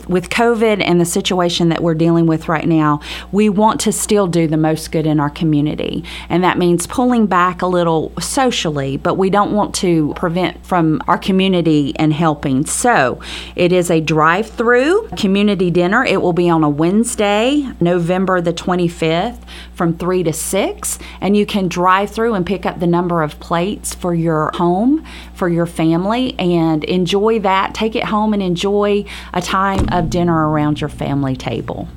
with COVID and the situation that we're dealing with right now, we want to still do the most good in our community. And that means pulling back a little socially, but we don't want to prevent from our community and helping. So it is a drive-through community dinner. It will be on a Wednesday, November the 25th from 3 to 6. And you can drive through and pick up the number of plates for your home, for your family, and enjoy that. Take it home and enjoy a time of dinner around your family table.